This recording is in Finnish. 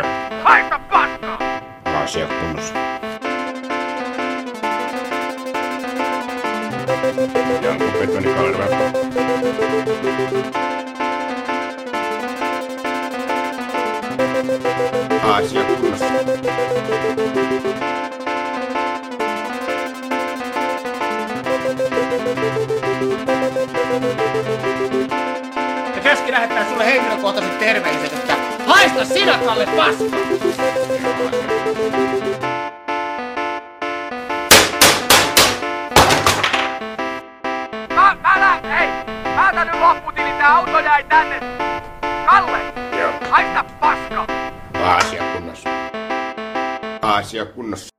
Joo. Haista paskaa! Asia kunnossa. Janko Betonikalera. Asia kunnossa. Ja käski lähettää sulle henkilökohtaiset terveiset, että haista sinä, Kalle, paska! Päätä nyt lopputili, tää auto jäi tänne! Kalle! Joo. Haista paska! Asia kunnossa. Asia kunnossa.